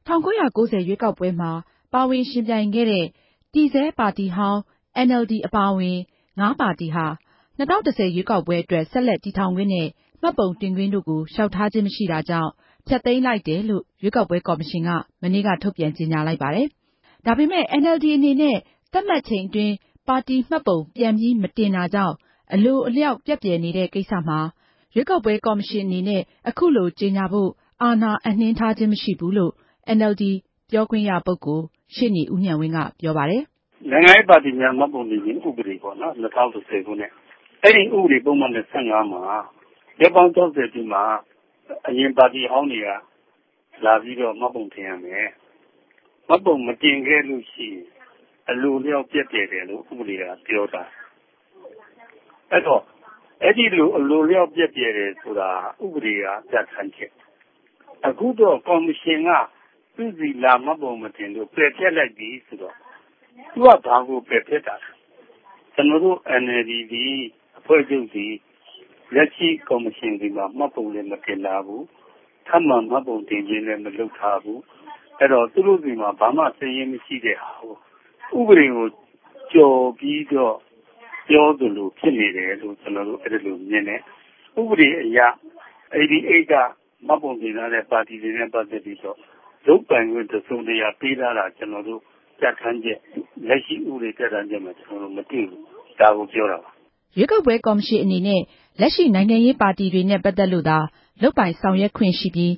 1990 ရွေးကောက်ပွဲမှာပါဝင်ယှဉ်ပြိုင်ခဲ့တဲ့တည်ဆဲပါတီဟောင်း NLD အပါအဝင် ၅ ပါတီဟာ 2010 ရွေးကောက်ပွဲအတွက်ဆက်လက်တည်ထောင်ခွင့်နဲ့ မှတ်ပုံတင်ခွင့်တို့ကိုလျှောက်ထားခြင်းမရှိတာကြောင့် ဖျက်သိမ်းလိုက်တယ်လို့ ရွေးကောက်ပွဲကော်မရှင်က မနေ့က ထုတ်ပြန်ကြေညာလိုက်ပါတယ်။ ဒါပေမဲ့ NLD အနေနဲ့ သတ်မှတ်ချိန်အတွင်းပါတီမှတ်ပုံပြန်ပြီးမတင်တာကြောင့် အလိုအလျောက်ပျက်ပြယ်နေတဲ့ကိစ္စမှာ ရွေးကောက်ပွဲကော်မရှင်အနေနဲ့ အခုလိုကြေညာဖို့ အာဏာအပ်နှင်းထားခြင်းမရှိဘူးလို့ NLD ပြောခွင့်ရပုဂ္ဂိုလ် ရှေ့နေဦးဉာဏ်ဝင်းကပြောပါတယ်။ နိုင်ငံရေးပါတီများမှတ်ပုံတင်ခြင်းဥပဒေပေါ့နော် 2010 ခုနှစ်အဲဒီဥပဒေပုဒ်မ 25 မှာရက်ပေါင်း 60 အတွင်းမှာအရင်ပါတီဟောင်းတွေကလာပြီးတော့မှတ်ပုံတင်ရမယ်။ မှတ်ပုံမတင်ခဲ့လို့ရှိရင်အလိုအလျောက်ပျက်ပြယ်တယ်လို့ဥပဒေကပြောတာ။အဲ့တော့အဲဒီလိုအလိုအလျောက်ပျက်ပြယ်တယ်ဆိုတာဥပဒေကပြဋ္ဌာန်းချက်။အခုတော့ကော်မရှင်ကသူ့စီလာမှတ်ပုံမတင်လို့ပယ်ဖျက်လိုက်ပြီဆိုတော့သူကဘာကိုပယ်ဖျက်တာလဲ။ကျွန်တော်တို့ NLD ဒီအဖွဲ့ချုပ်ဒီလက်ရှိကော်မရှင်ဒီမှာမှတ်ပုံလည်းမတင်လာဘူး။ထပ်မံမှတ်ပုံတင်ခြင်းလည်းမလုပ်ထားဘူး။အဲ့တော့သူတို့စီမှာဘာမှစာရင်းမရှိတဲ့ဟာကိုဥပဒေကိုကျော်ပြီးတော့ပြောသလိုဖြစ်နေတယ်လို့ကျွန်တော်တို့အဲ့ဒီလိုမြင်တယ်။ဥပဒေအရ88ကမှတ်ပုံတင်ထားတဲ့ပါတီတွေနဲ့ပတ်သက်ပြီးတော့လုပ်ပိုင်ခွင့်တစုံတရာပေးထားတာကျွန်တော်တို့ပြဋ္ဌာန်းချက်လက်ရှိဥပဒေပြဋ္ဌာန်းချက်မှာကျွန်တော်တို့မတွေ့ဘူး။ဒါကိုပြောတာပါ။ရွေးကောက်ပွဲကော်မရှင်အနေနဲ့လက်ရှိနိုင်ငံရေးပါတီတွေနဲ့ပတ်သက်လို့သာလုပ်ပိုင်ဆောင်ရွက်ခွင့်ရှိပြီး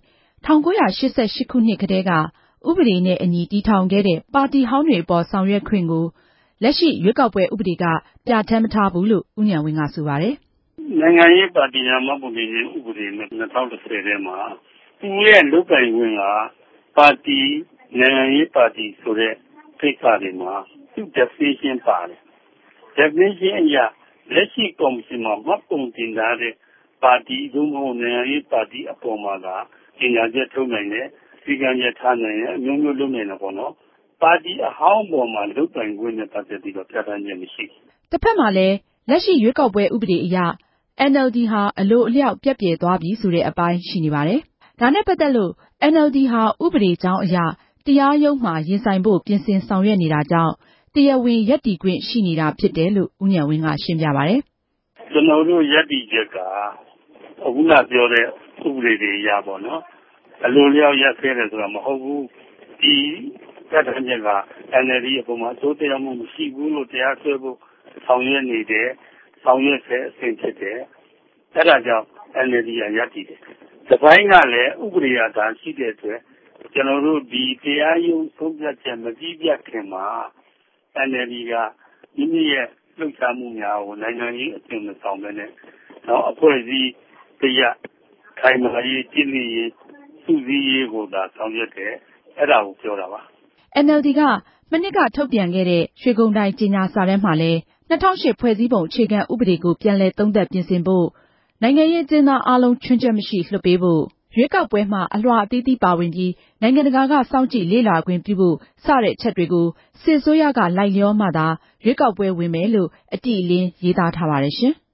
1988 ခုနှစ်ကတည်းကဥပဒေနဲ့အညီတည်ထောင်ခဲ့တဲ့ပါတီဟောင်းတွေအပေါ်ဆောင်ရွက်ခွင့်ကိုလက်ရှိရွေးကောက်ပွဲဥပဒေကပြဋ္ဌာန်းမထားဘူးလို့ဦးဉာဏ်ဝင်းကဆိုပါတယ်။နိုင်ငံရေးပါတီများမှတ်ပုံတင်ခြင်းဥပဒေနဲ့2010ထဲမှာသူရဲ့လုပ်ပိုင်ခွင့်ကပါတီနိုင်ငံရေးပါတီဆိုတဲ့ကိစ္စတွေမှာသူ definition ပါတယ်။ definition အရလက်ရှိကော်မရှင်မှာမှတ်ပုံတင်ထားတဲ့ပါတီသို့မဟုတ်နိုင်ငံရေးပါတီအပေါ်မှာသာကြေညာချက်ထုတ်နိုင်တယ်။စည်းကမ်းချက်ထားနိုင်တယ်။အမျိုးမျိုးလုပ်နိုင်တယ်ပေါ့နော်။ပါတီအဟောင်းပေါ်မှာလုပ်ပိုင်ခွင့်နဲ့ပတ်သက်ပြီးတော့ပြဋ္ဌာန်းချက်မရှိဘူး။တစ်ဖက်မှာလည်းလက်ရှိရွေးကောက်ပွဲဥပဒေအရ NLD ဟာအလိုအလျောက်ပျက်ပြယ်သွားပြီဆိုတဲ့အပိုင်းရှိနေပါတယ်။ဒါနဲ့ပတ်သက်လို့ NLD ဟာဥပဒေကြောင်းအရတရားရုံးမှာရင်ဆိုင်ဖို့ပြင်ဆင်ဆောင်ရွက်နေတာကြောင့်တရားဝင်ရပ်တည်ခွင့်ရှိနေတာဖြစ်တယ်လို့ဦးဉာဏ်ဝင်းကရှင်းပြပါတယ်။ကျွန်တော်တို့ရပ်တည်ချက်ကအခုနပြောတဲ့ဥပဒေတွေအရပေါ့နော်။အလိုအလျောက်ရပ်ခဲ့တယ်ဆိုတာမဟုတ်ဘူး။ဒီပြဋ္ဌာန်းချက်က NLD အပေါ်မှာအကျိုးသက်ရောက်မှုမရှိဘူးလို့တရားစွဲဖို့ဆောင်ရွက်နေတယ်။ဆောင်ရွက်ဆဲအဆင့်ဖြစ်တယ်။အဲဒါကြောင့် NLD ကရပ်တည်တယ်။တစ်ပိုင်းကလည်းဥပဒေအရဒါရှိတဲ့အတွက်ကျွန်တော်တို့ဒီတရားရုံးဆုံးဖြတ်ချက်မပြီးပြတ်ခင်မှာ NLD ကမိမိရဲ့လှုပ်ရှားမှုများကိုနိုင်ငံရေးအသွင်မဆောင်ဘဲနဲ့အဖွဲ့အစည်းတရားခိုင်မာရေးတည်ငြိမ်ရေးစုစည်းရေးကိုသာဆောင်ရွက်တယ်။အဲဒါကိုပြောတာပါ။ NLD ကမနှစ်ကထုတ်ပြန်ခဲ့တဲ့ရွှေဂုန်တိုင်ကြေညာစာတမ်းမှာလည်း2008ဖွဲ့စည်းပုံအခြေခံဥပဒေကိုပြန်လည်သုံးသပ်ပြင်ဆင်ဖို့၊နိုင်ငံရေးအကျဉ်းသားအားလုံးချွင်းချက်မရှိလွှတ်ပေးဖို့၊ရွေးကောက်ပွဲမှာအလွှာအသီးသီးပါဝင်ပြီးနိုင်ငံတကာကစောင့်ကြည့်လေ့လာခွင့်ပြုဖို့စတဲ့အချက်တွေကိုစစ်အစိုးရကလိုက်လျောမှသာရွေးကောက်ပွဲဝင်မယ်လို့အတိအလင်းရေးသားထားပါတယ်ရှင်။